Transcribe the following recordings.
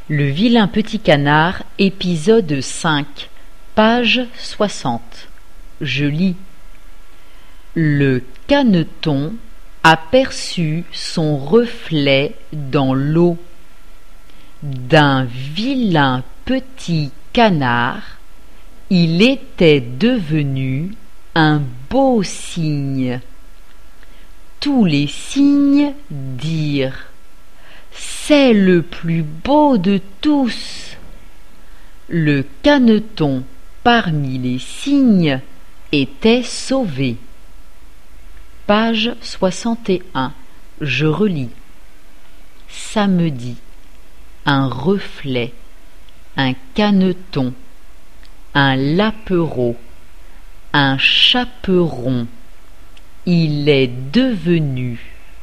Le vilain petit canard, épisode 5, page 60. Je lis. Le caneton aperçut son reflet dans l'eau. D'un vilain petit canard, il était devenu un beau cygne. Tous les cygnes dirent: c'est le plus beau de tous. Le caneton parmi les cygnes était sauvé. Page 61. Je relis. Samedi. Un reflet, un caneton, un lapereau, un chaperon. Il est devenu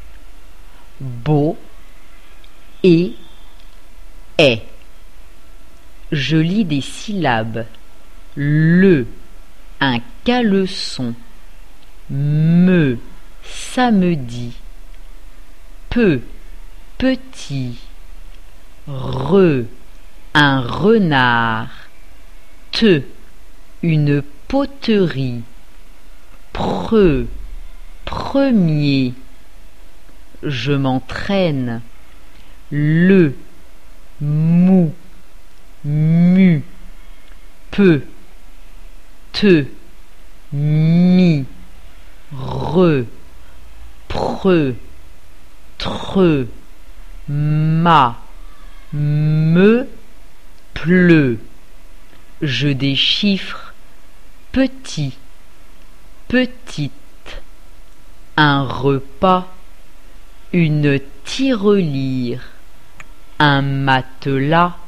beau et est. Je lis des syllabes. Le, un caleçon. Me, samedi. Peu, petit. Re, un renard. Te, une poterie. Preux, premier. Je m'entraîne. Le, mou, mu. Peu, te, mi. Re, preux, treux. Ma, me, pleut. Je déchiffre. Petit, petite. Un repas, une tirelire, un matelas,